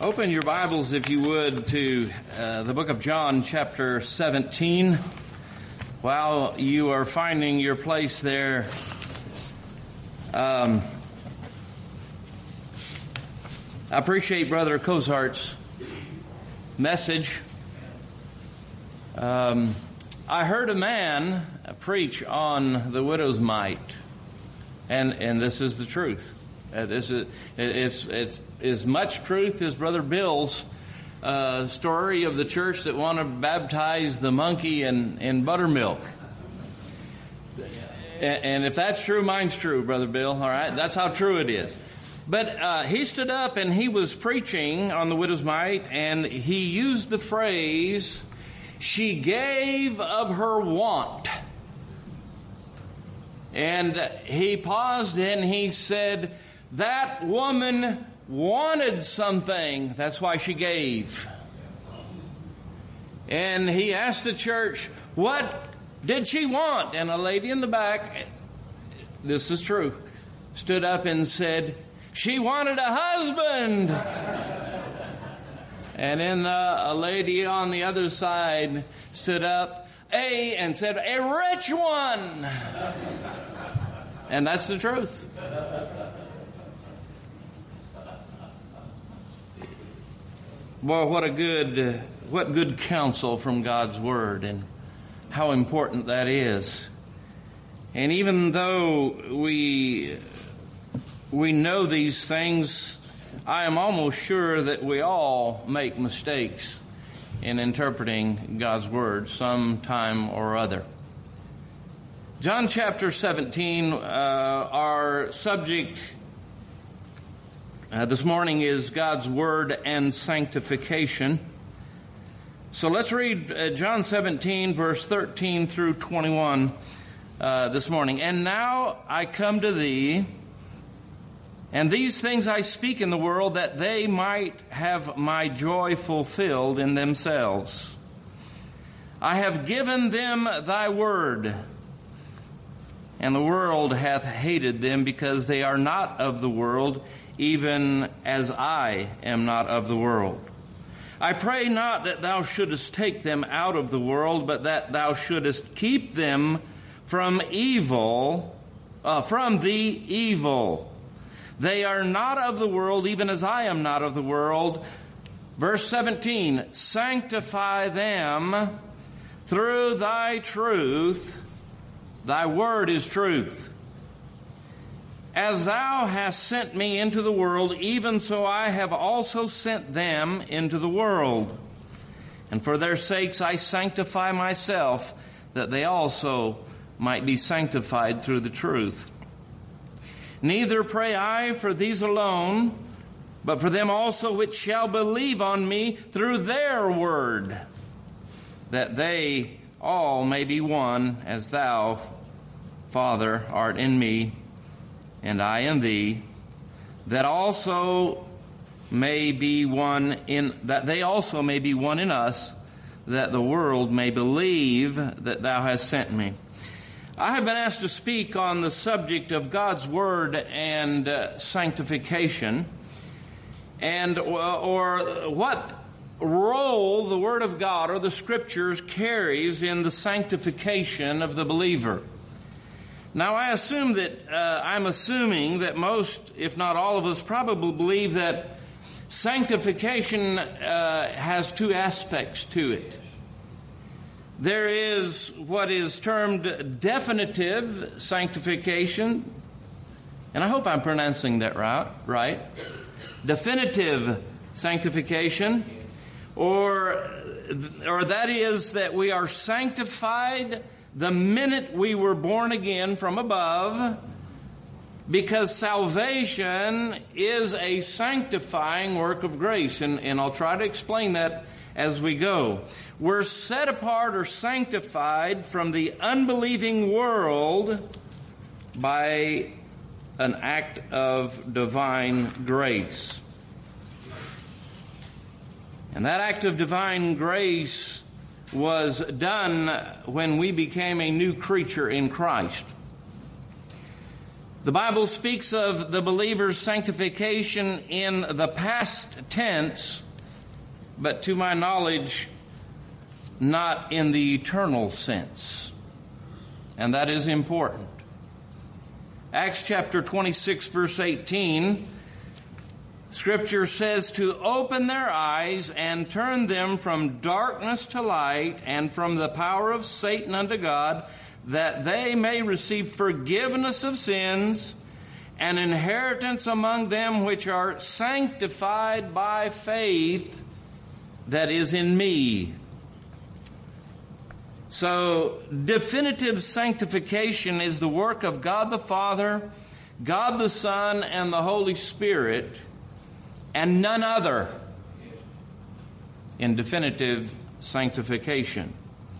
Open your Bibles, if you would, to the book of John, chapter 17. While you are finding your place there, I appreciate Brother Cozart's message. I heard a man preach on the widow's mite, and this is the truth. It's as much truth as Brother Bill's story of the church that want to baptize the monkey in buttermilk. And if that's true, mine's true, Brother Bill. All right, that's how true it is. But he stood up and he was preaching on the widow's mite, and he used the phrase, "She gave of her want." And he paused and he said, that woman wanted something. That's why she gave. And he asked the church, what did she want? And a lady in the back, this is true, stood up and said, she wanted a husband. And then a lady on the other side stood up and said, a rich one. And that's the truth. Well, what good counsel from God's Word, and how important that is. And even though we know these things, I am almost sure that we all make mistakes in interpreting God's Word sometime or other. John chapter 17, our subject this morning is God's Word and sanctification. So let's read John 17, verse 13 through 21 this morning. And now I come to thee, and these things I speak in the world, that they might have my joy fulfilled in themselves. I have given them thy word, and the world hath hated them, because they are not of the world, even as I am not of the world. I pray not that thou shouldest take them out of the world, but that thou shouldest keep them from evil, from the evil. They are not of the world, even as I am not of the world. Verse 17, sanctify them through thy truth. Thy word is truth. As thou hast sent me into the world, even so I have also sent them into the world. And for their sakes I sanctify myself, that they also might be sanctified through the truth. Neither pray I for these alone, but for them also which shall believe on me through their word, that they all may be one, as thou, Father, art in me, and I in thee, that also may be one in that they also may be one in us, that the world may believe that thou hast sent me. I have been asked to speak on the subject of God's Word and sanctification, and or what role the Word of God or the Scriptures carries in the sanctification of the believer. Now, I'm assuming that most, if not all of us, probably believe that sanctification has two aspects to it. There is what is termed definitive sanctification, and I hope I'm pronouncing that right. Definitive sanctification, or that is that we are sanctified the minute we were born again from above, because salvation is a sanctifying work of grace. And I'll try to explain that as we go. We're set apart or sanctified from the unbelieving world by an act of divine grace. And that act of divine grace was done when we became a new creature in Christ. The Bible speaks of the believer's sanctification in the past tense, but to my knowledge, not in the eternal sense. And that is important. Acts chapter 26, verse 18, Scripture says to open their eyes and turn them from darkness to light and from the power of Satan unto God, that they may receive forgiveness of sins and inheritance among them which are sanctified by faith that is in me. So, definitive sanctification is the work of God the Father, God the Son, and the Holy Spirit, and none other in definitive sanctification.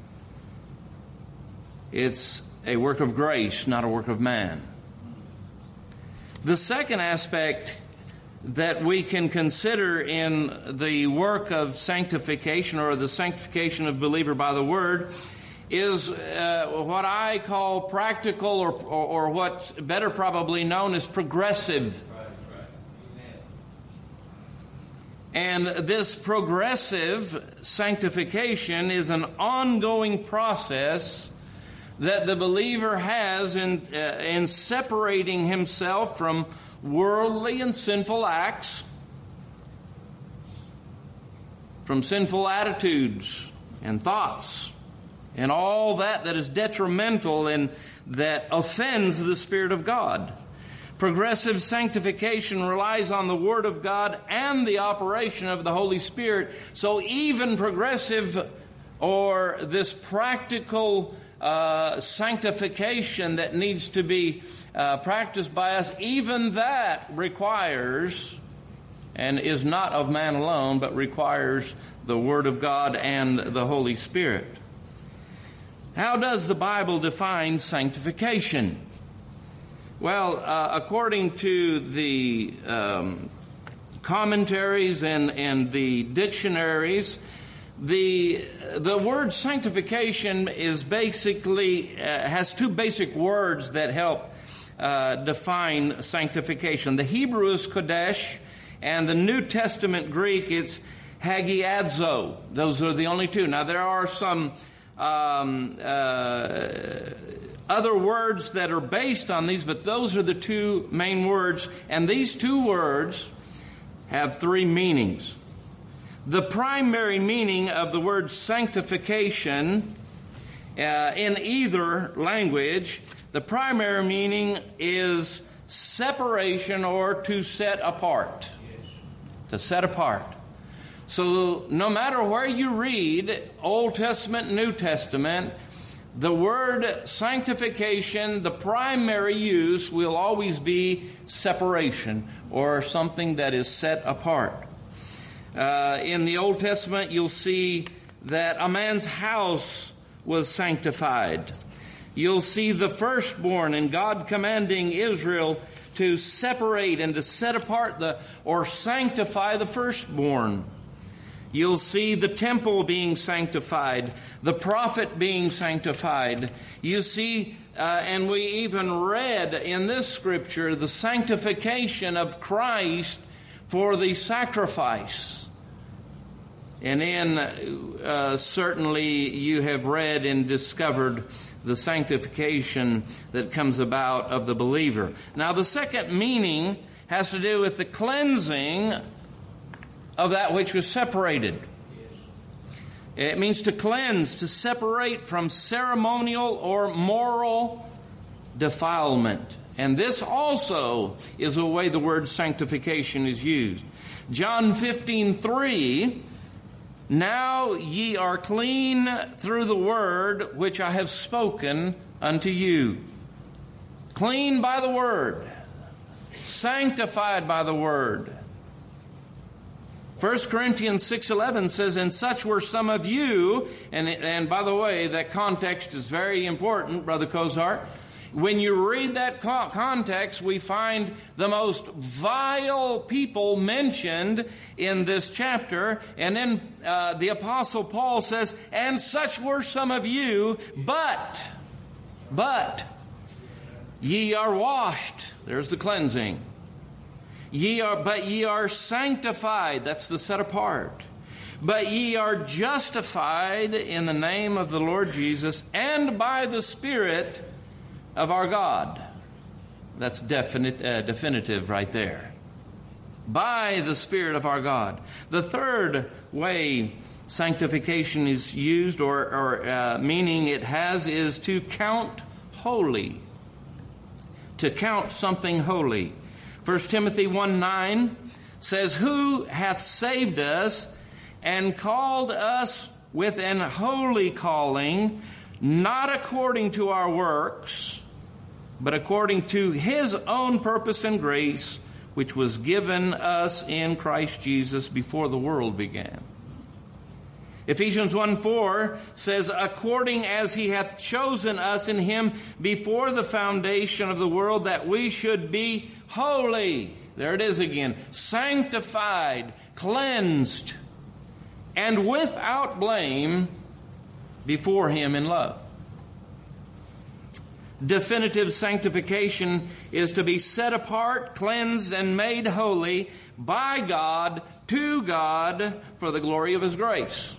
It's a work of grace, not a work of man. The second aspect that we can consider in the work of sanctification, or the sanctification of believer by the Word, is what I call practical, or what's better probably known as progressive. And this progressive sanctification is an ongoing process that the believer has in separating himself from worldly and sinful acts, from sinful attitudes and thoughts, and all that is detrimental and that offends the Spirit of God. Progressive sanctification relies on the Word of God and the operation of the Holy Spirit. So even progressive, or this practical sanctification that needs to be practiced by us, even that requires, and is not of man alone, but requires the Word of God and the Holy Spirit. How does the Bible define sanctification? Well, according to the commentaries and the dictionaries, the word sanctification is basically has two basic words that help define sanctification. The Hebrew is kodesh, and the New Testament Greek it's hagiadzo. Those are the only two. Now there are some other words that are based on these, but those are the two main words, and these two words have three meanings. The primary meaning of the word sanctification in either language, the primary meaning is separation, or to set apart. To set apart. So no matter where you read, Old Testament, New Testament, the word sanctification, the primary use will always be separation, or something that is set apart. In the Old Testament, you'll see that a man's house was sanctified. You'll see the firstborn, and God commanding Israel to separate and to set apart or sanctify the firstborn. You'll see the temple being sanctified, the prophet being sanctified. You see, and we even read in this scripture, the sanctification of Christ for the sacrifice. And then certainly you have read and discovered the sanctification that comes about of the believer. Now the second meaning has to do with the cleansing of that which was separated. It means to cleanse, to separate from ceremonial or moral defilement. And this also is the way the word sanctification is used. John 15:3, now ye are clean through the word which I have spoken unto you. Clean by the word. Sanctified by the word. 1 Corinthians 6:11 says, and such were some of you, and by the way, that context is very important, Brother Kozart. When you read that context, we find the most vile people mentioned in this chapter, and then the Apostle Paul says, and such were some of you, but Ye are washed. There's the cleansing. But ye are sanctified. That's the set apart. But ye are justified in the name of the Lord Jesus and by the Spirit of our God. That's definitive right there. By the Spirit of our God. The third way sanctification is used, or meaning it has, is to count holy. To count something holy. 1 Timothy 1:9 says, Who hath saved us and called us with an holy calling, not according to our works, but according to His own purpose and grace, which was given us in Christ Jesus before the world began. Ephesians 1:4 says, According as He hath chosen us in Him before the foundation of the world, that we should be holy. There it is again. Sanctified, cleansed, and without blame before Him in love. Definitive sanctification is to be set apart, cleansed, and made holy by God, to God, for the glory of His grace.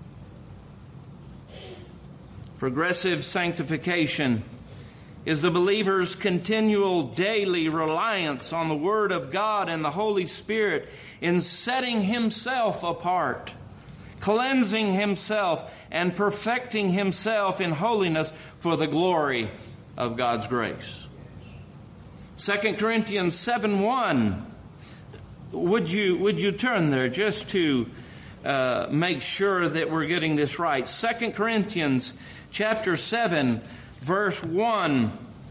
Progressive sanctification is the believer's continual daily reliance on the Word of God and the Holy Spirit in setting himself apart, cleansing himself, and perfecting himself in holiness for the glory of God's grace. 2 Corinthians 7:1. Would you turn there just to make sure that we're getting this right? 2 Corinthians chapter 7, verse 1.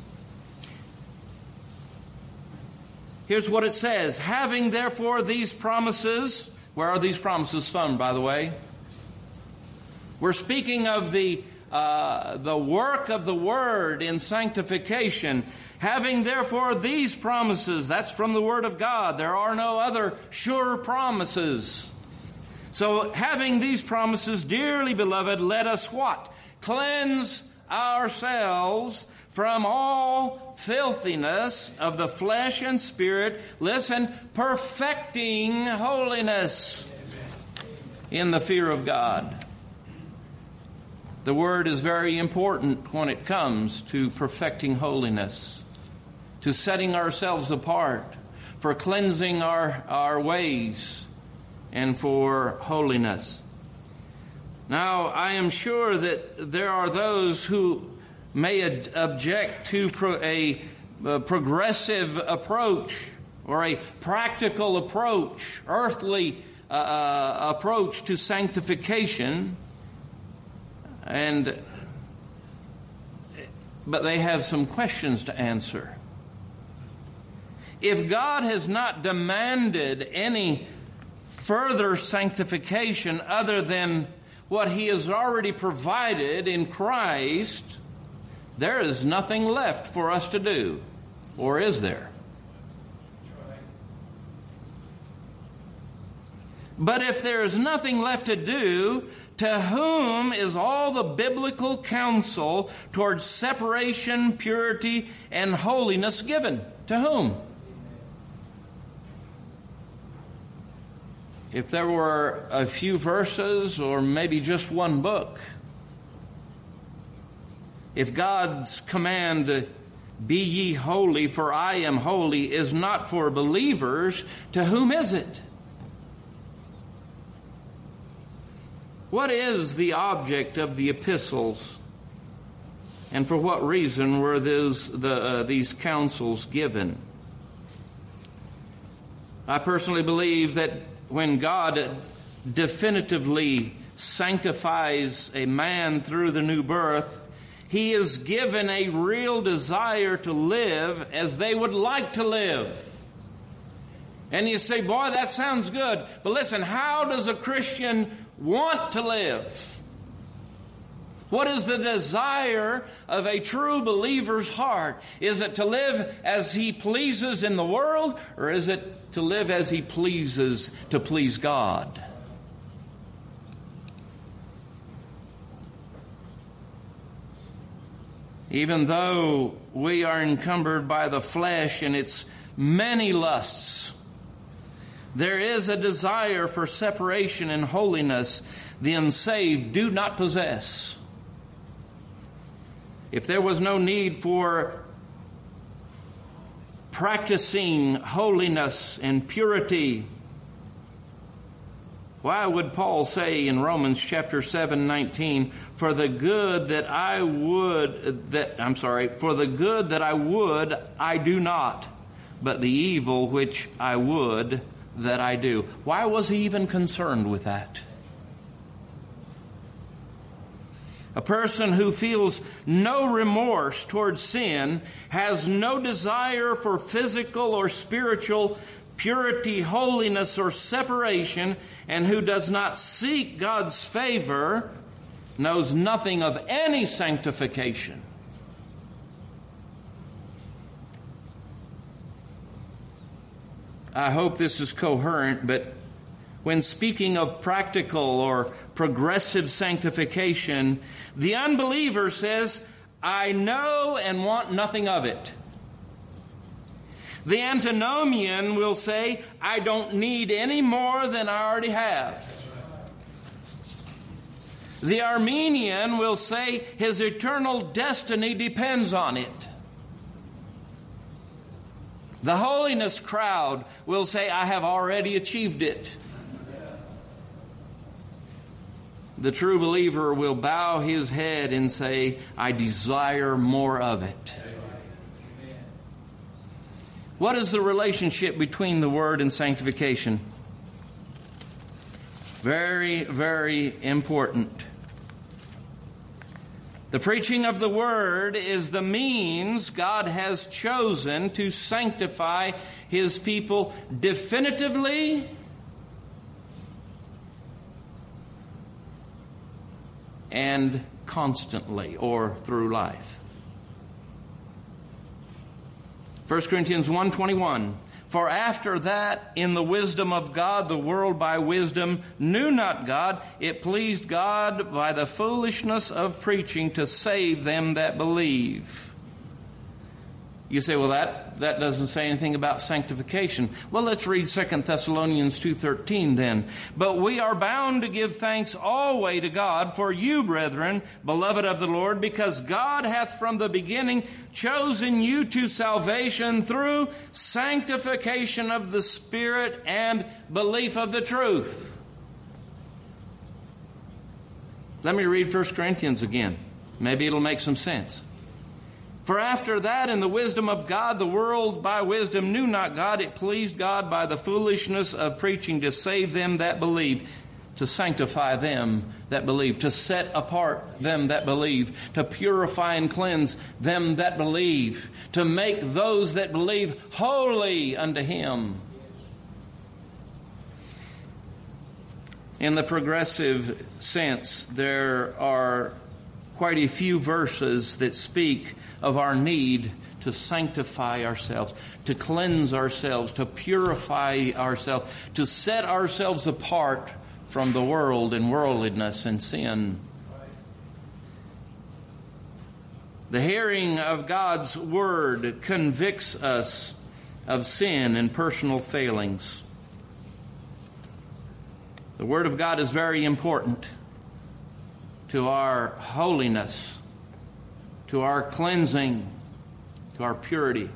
Here's what it says. Having therefore these promises. Where are these promises from, by the way? We're speaking of the work of the Word in sanctification. Having therefore these promises. That's from the Word of God. There are no other sure promises. So having these promises, dearly beloved, let us what? Cleanse ourselves from all filthiness of the flesh and spirit. Listen, perfecting holiness in the fear of God. The Word is very important when it comes to perfecting holiness, to setting ourselves apart, for cleansing our ways, and for holiness. Now, I am sure that there are those who may object to a progressive approach or a practical approach, earthly approach to sanctification, but they have some questions to answer. If God has not demanded any further sanctification other than what He has already provided in Christ, there is nothing left for us to do. Or is there? But if there is nothing left to do, to whom is all the biblical counsel towards separation, purity, and holiness given? To whom? If there were a few verses or maybe just one book, if God's command, be ye holy for I am holy, is not for believers, to whom is it? What is the object of the epistles? And for what reason were these counsels given? I personally believe that when God definitively sanctifies a man through the new birth, He is given a real desire to live as they would like to live. And you say, boy, that sounds good. But listen, how does a Christian want to live? What is the desire of a true believer's heart? Is it to live as he pleases in the world, or is it to live as he pleases to please God? Even though we are encumbered by the flesh and its many lusts, there is a desire for separation and holiness the unsaved do not possess. If there was no need for practicing holiness and purity, why would Paul say in Romans chapter 7:19, for the good that I would, I do not, but the evil which I would, that I do. Why was he even concerned with that? A person who feels no remorse towards sin has no desire for physical or spiritual purity, holiness, or separation, and who does not seek God's favor knows nothing of any sanctification. I hope this is coherent, but when speaking of practical or progressive sanctification, the unbeliever says, I know and want nothing of it. The antinomian will say, I don't need any more than I already have. The Arminian will say his eternal destiny depends on it. The holiness crowd will say, I have already achieved it. The true believer will bow his head and say, I desire more of it. What is the relationship between the Word and sanctification? Very, very important. The preaching of the Word is the means God has chosen to sanctify His people definitively and constantly, or through life. 1 Corinthians 1:21, for after that, in the wisdom of God, the world by wisdom knew not God. It pleased God by the foolishness of preaching to save them that believe. You say, well, that doesn't say anything about sanctification. Well, let's read 2 Thessalonians 2:13 then. But we are bound to give thanks always to God for you, brethren, beloved of the Lord, because God hath from the beginning chosen you to salvation through sanctification of the Spirit and belief of the truth. Let me read 1 Corinthians again. Maybe it'll make some sense. For after that, in the wisdom of God, the world by wisdom knew not God. It pleased God by the foolishness of preaching to save them that believe, to sanctify them that believe, to set apart them that believe, to purify and cleanse them that believe, to make those that believe holy unto Him. In the progressive sense, there are quite a few verses that speak of our need to sanctify ourselves, to cleanse ourselves, to purify ourselves, to set ourselves apart from the world and worldliness and sin. The hearing of God's Word convicts us of sin and personal failings. The Word of God is very important to our holiness, to our cleansing, to our purity.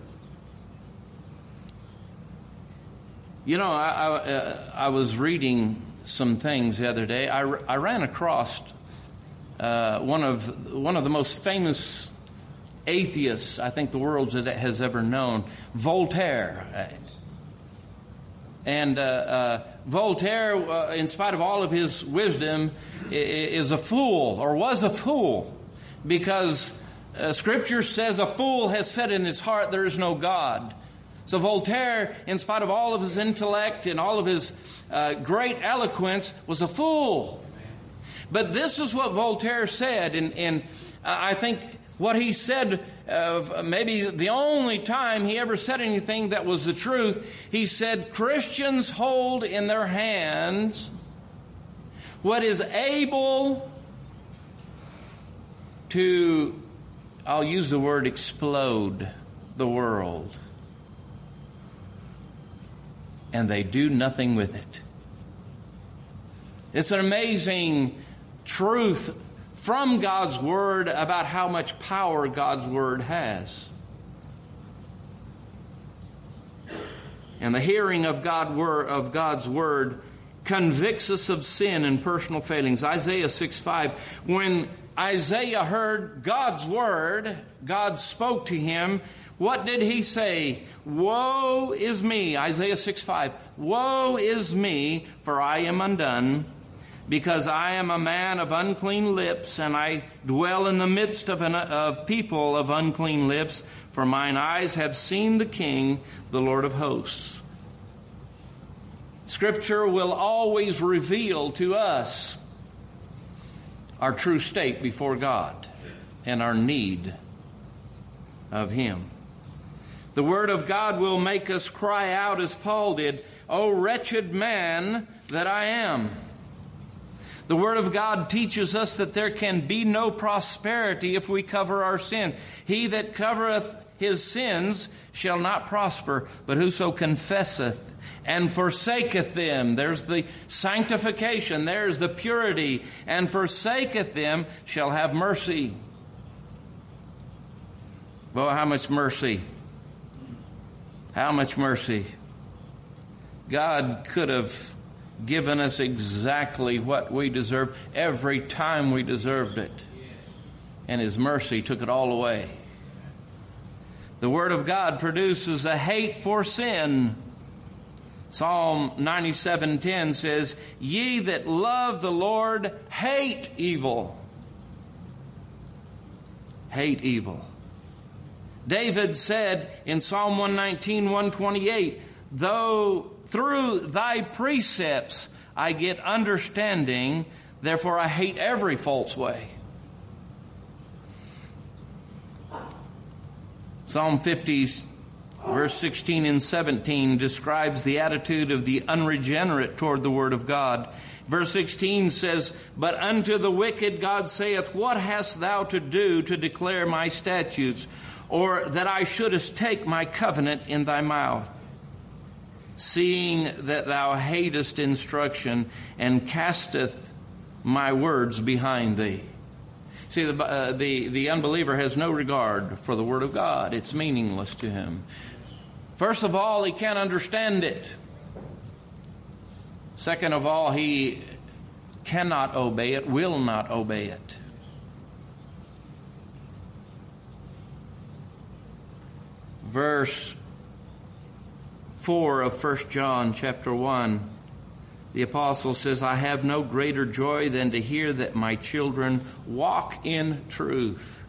You know, I was reading some things the other day. I ran across one of the most famous atheists I think the world has ever known, Voltaire. And Voltaire, in spite of all of his wisdom, is a fool, or was a fool, because Scripture says a fool has said in his heart there is no God. So Voltaire, in spite of all of his intellect and all of his great eloquence, was a fool. But this is what Voltaire said, and I think what he said, maybe the only time he ever said anything that was the truth, he said, Christians hold in their hands what is able to I'll use the word explode the world. And they do nothing with it. It's an amazing truth from God's Word about how much power God's Word has. And the hearing of God's Word convicts us of sin and personal failings. Isaiah 6:5. When Isaiah heard God's Word, God spoke to him. What did he say? Woe is me, Isaiah 6:5. Woe is me, for I am undone, because I am a man of unclean lips, and I dwell in the midst of people of unclean lips, for mine eyes have seen the King, the Lord of hosts. Scripture will always reveal to us our true state before God and our need of Him. The Word of God will make us cry out as Paul did, "O wretched man that I am." The Word of God teaches us that there can be no prosperity if we cover our sin. He that covereth his sins shall not prosper, but whoso confesseth and forsaketh them, there's the sanctification, there's the purity, and forsaketh them shall have mercy. Well, how much mercy? How much mercy? God could have given us exactly what we deserve every time we deserved it. And His mercy took it all away. The Word of God produces a hate for sin. Psalm 97:10 says, "Ye that love the Lord hate evil." Hate evil. David said in Psalm 119, 128, "Though through thy precepts I get understanding, therefore I hate every false way." Psalm 50, verse 16 and 17 describes the attitude of the unregenerate toward the Word of God. Verse 16 says, "But unto the wicked God saith, What hast thou to do to declare my statutes, or that I shouldest take my covenant in thy mouth? Seeing that thou hatest instruction, and casteth my words behind thee." See, the unbeliever has no regard for the Word of God. It's meaningless to him. First of all, he can't understand it. Second of all, he cannot obey it, will not obey it. Verse 4 of 1 John chapter 1, the apostle says, "I have no greater joy than to hear that my children walk in truth."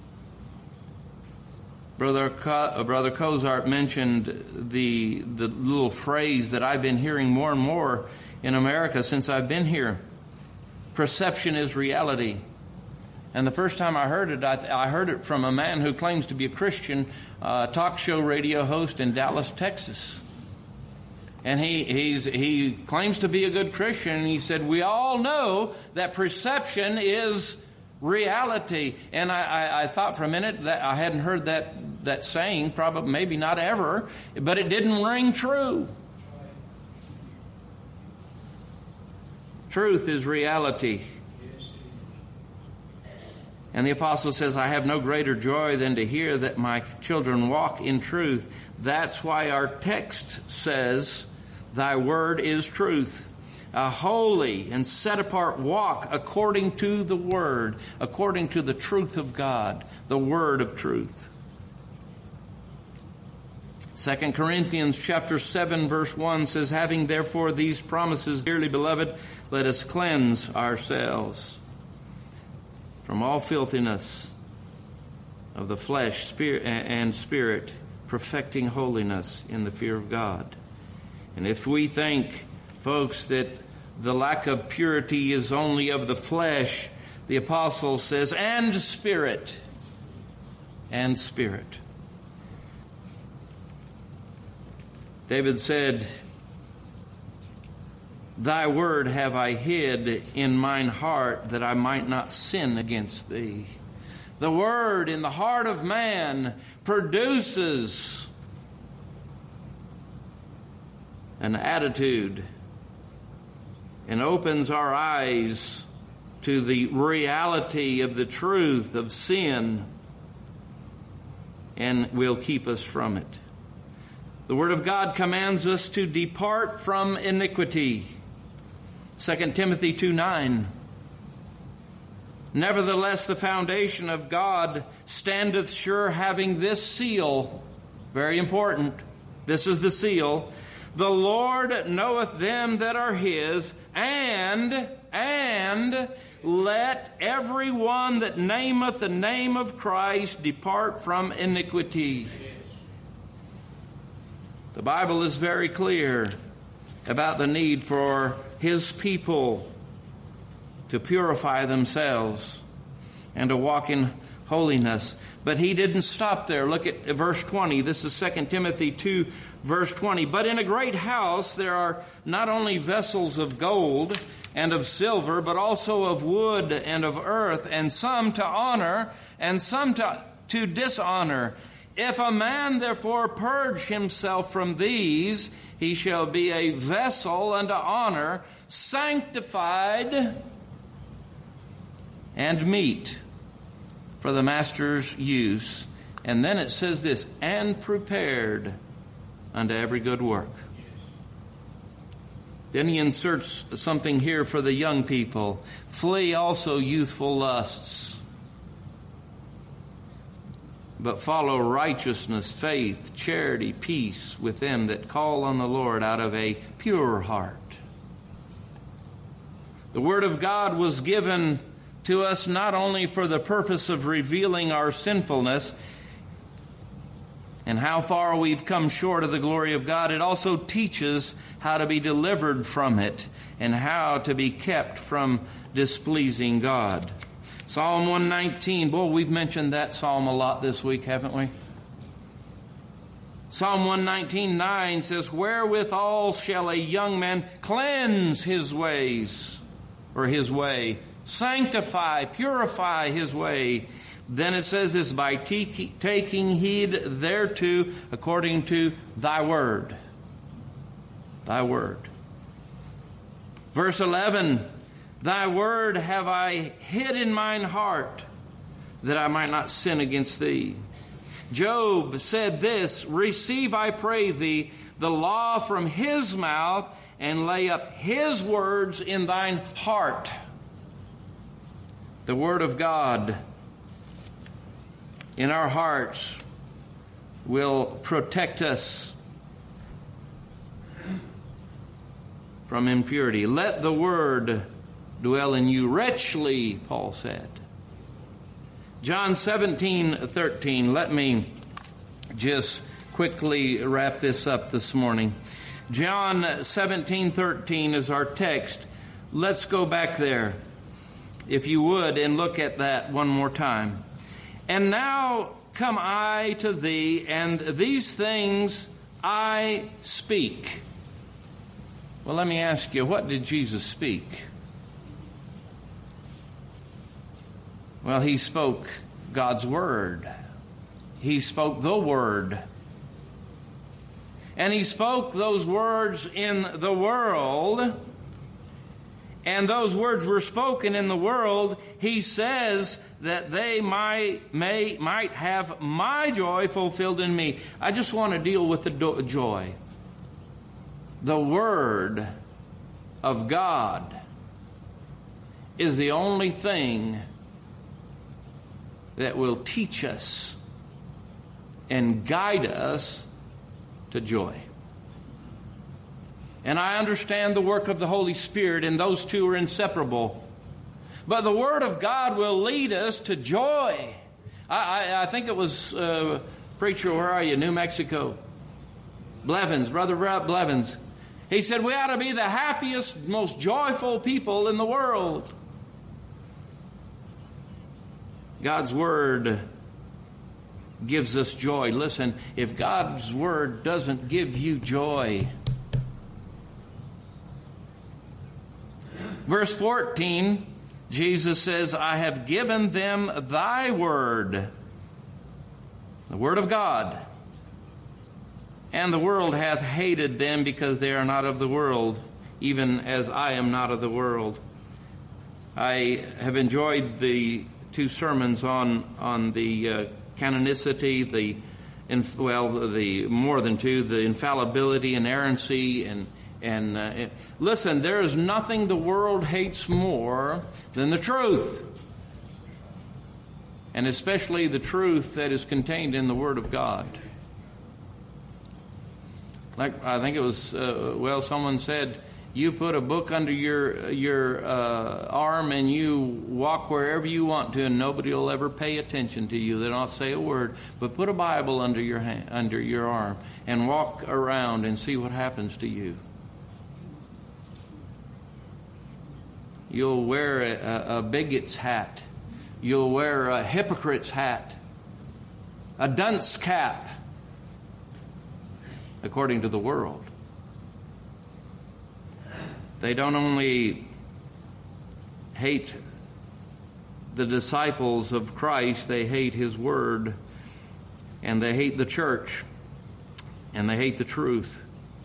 Brother Kozart mentioned the little phrase that I've been hearing more and more in America since I've been here. Perception is reality. And the first time I heard it, I heard it from a man who claims to be a Christian, talk show radio host in Dallas, Texas. And he claims to be a good Christian, and he said, "We all know that perception is reality." And I thought for a minute that I hadn't heard that saying, probably maybe not ever, but it didn't ring true. Truth is reality. And the apostle says, "I have no greater joy than to hear that my children walk in truth." That's why our text says, "Thy word is truth." A holy and set apart walk according to the Word, according to the truth of God, the Word of truth. 2 Corinthians chapter 7 verse 1 says, "Having therefore these promises, dearly beloved, let us cleanse ourselves from all filthiness of the flesh and spirit, perfecting holiness in the fear of God." And if we think, folks, that the lack of purity is only of the flesh, the apostle says, and spirit. And spirit. David said, "Thy word have I hid in mine heart, that I might not sin against thee." The Word in the heart of man produces an attitude and opens our eyes to the reality of the truth of sin, and will keep us from it. The Word of God commands us to depart from iniquity. 2 Timothy 2:9. Nevertheless, the foundation of God standeth sure, having this seal. Very important. This is the seal. The Lord knoweth them that are His, and let every one that nameth the name of Christ depart from iniquity. The Bible is very clear about the need for His people to purify themselves and to walk in holiness. But He didn't stop there. Look at verse 20. This is 2 Timothy 2, verse 20. But in a great house there are not only vessels of gold and of silver, but also of wood and of earth, and some to honor and some to dishonor. If a man therefore purge himself from these, he shall be a vessel unto honor, sanctified and meet for the master's use. And then it says this, and prepared unto every good work. Then he inserts something here for the young people. Flee also youthful lusts, but follow righteousness, faith, charity, peace with them that call on the Lord out of a pure heart. The Word of God was given to us not only for the purpose of revealing our sinfulness and how far we've come short of the glory of God, it also teaches how to be delivered from it and how to be kept from displeasing God. Psalm 119. Boy, we've mentioned that psalm a lot this week, haven't we? Psalm 119:9 says, wherewithal shall a young man cleanse his ways, or his way, sanctify, purify his way. Then it says this, by taking heed thereto according to thy word. Thy word. Verse 11, thy word have I hid in mine heart, that I might not sin against thee. Job said this, receive, I pray thee, the law from his mouth, and lay up his words in thine heart. The word of God in our hearts will protect us from impurity. Let the word dwell in you richly, Paul said. John 17:13. Let me just quickly wrap this up this morning. John 17:13 is our text. Let's go back there, if you would, and look at that one more time. And now come I to thee, and these things I speak. Well, let me ask you, what did Jesus speak? Well, he spoke God's word. He spoke the word. And he spoke those words in the world. And those words were spoken in the world. He says that they might have my joy fulfilled in me. I just want to deal with the joy. The Word of God is the only thing that will teach us and guide us to joy. And I understand the work of the Holy Spirit, and those two are inseparable. But the Word of God will lead us to joy. I think it was, preacher, where are you? New Mexico. Blevins, Brother Blevins. He said we ought to be the happiest, most joyful people in the world. God's Word gives us joy. Listen, if God's Word doesn't give you joy, Verse 14, Jesus says, I have given them thy word, the word of God. And the world hath hated them because they are not of the world, even as I am not of the world. I have enjoyed the two sermons on the canonicity, the more than two, the infallibility, inerrancy, and listen, there is nothing the world hates more than the truth, and especially the truth that is contained in the Word of God. Like I think it was, someone said, you put a book under your arm and you walk wherever you want to, and nobody will ever pay attention to you. They'll not say a word. But put a Bible under your arm and walk around and see what happens to you. You'll wear a bigot's hat. You'll wear a hypocrite's hat, a dunce cap, according to the world. They don't only hate the disciples of Christ, they hate His Word, and they hate the church, and they hate the truth.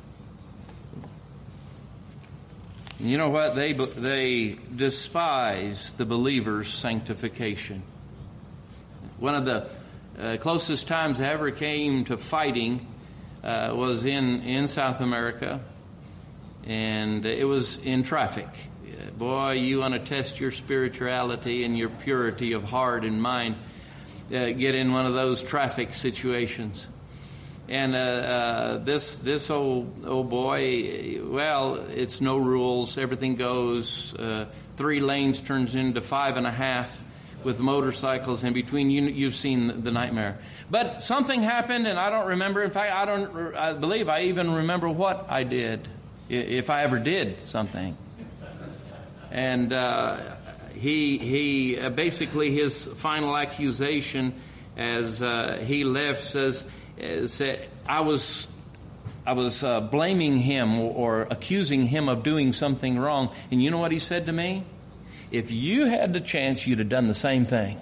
And you know what? They despise the believer's sanctification. One of the closest times I ever came to fighting was in South America. And it was in traffic. Boy, you want to test your spirituality and your purity of heart and mind, get in one of those traffic situations. And this old boy, well, it's no rules. Everything goes. 3 lanes turns into 5.5 with motorcycles in between. You've seen the nightmare. But something happened, and I don't remember. In fact, I believe I even remember what I did, if I ever did something. And he basically, his final accusation as he left said I was blaming him or accusing him of doing something wrong. And you know what he said to me? If you had the chance, you'd have done the same thing.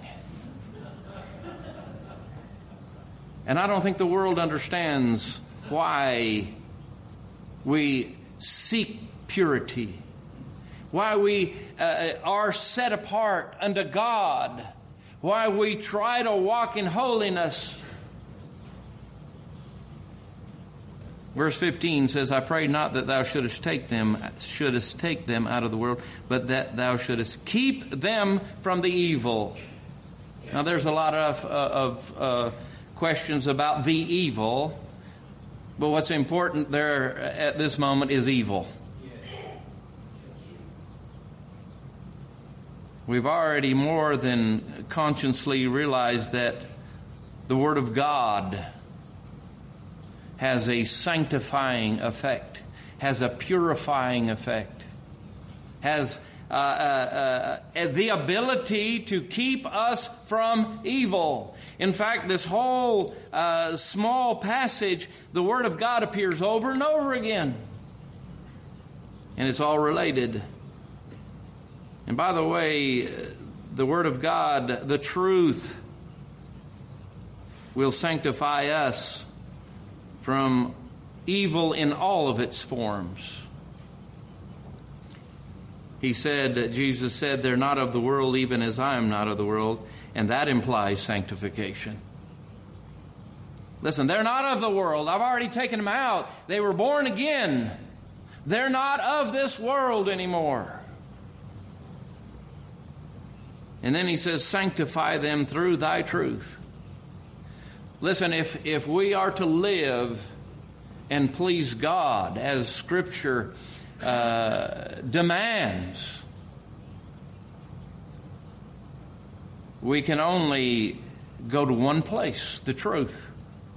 And I don't think the world understands why we seek purity, why we are set apart unto God, why we try to walk in holiness. Verse 15 says, I pray not that thou shouldest take them out of the world, but that thou shouldest keep them from the evil. Now there's a lot of questions about the evil. But what's important there at this moment is evil. We've already more than consciously realized that the Word of God has a sanctifying effect, has a purifying effect, has the ability to keep us from evil. In fact, this whole small passage, the Word of God appears over and over again. And it's all related. And by the way, the Word of God, the truth, will sanctify us from evil in all of its forms. Jesus said, they're not of the world even as I am not of the world. And that implies sanctification. Listen, they're not of the world. I've already taken them out. They were born again. They're not of this world anymore. And then he says, sanctify them through thy truth. Listen, if we are to live and please God as Scripture demands, we can only go to one place, the truth.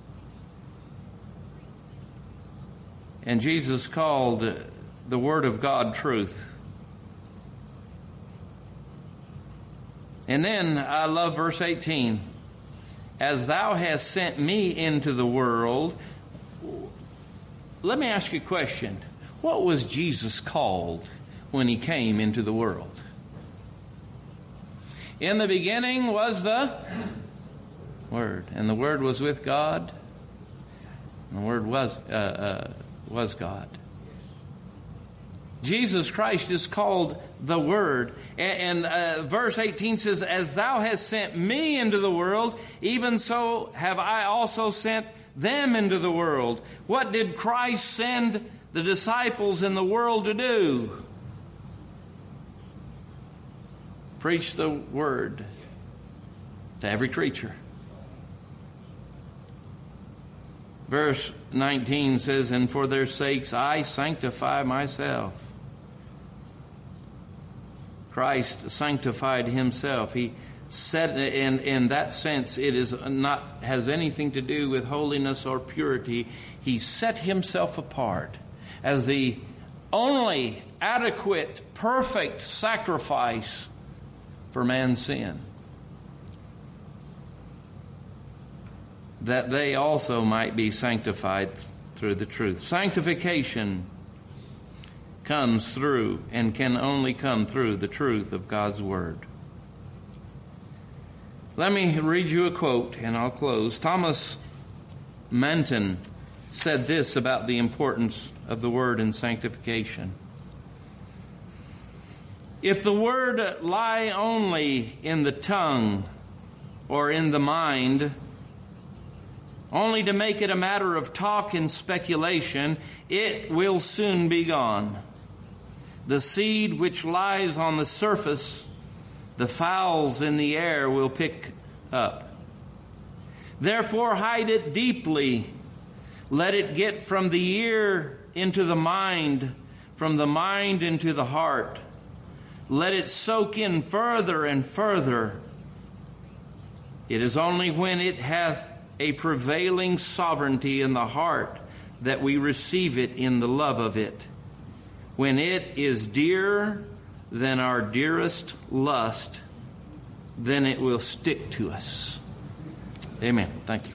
And Jesus called the Word of God truth. And then I love verse 18. As thou hast sent me into the world. Let me ask you a question. What was Jesus called when he came into the world? In the beginning was the Word, and the Word was with God, and the Word was God. Jesus Christ is called the Word. And verse 18 says, as thou hast sent me into the world, even so have I also sent them into the world. What did Christ send the disciples in the world to do? Preach the Word to every creature. Verse 19 says, and for their sakes I sanctify myself. Christ sanctified himself. He said, in that sense, it is not has anything to do with holiness or purity. He set himself apart as the only adequate, perfect sacrifice for man's sin, that they also might be sanctified through the truth. Sanctification comes through and can only come through the truth of God's Word. Let me read you a quote and I'll close. Thomas Manton said this about the importance of the Word in sanctification. If the Word lie only in the tongue or in the mind, only to make it a matter of talk and speculation, it will soon be gone. The seed which lies on the surface, the fowls in the air will pick up. Therefore, hide it deeply. Let it get from the ear into the mind, from the mind into the heart. Let it soak in further and further. It is only when it hath a prevailing sovereignty in the heart that we receive it in the love of it. When it is dearer than our dearest lust, then it will stick to us. Amen. Thank you.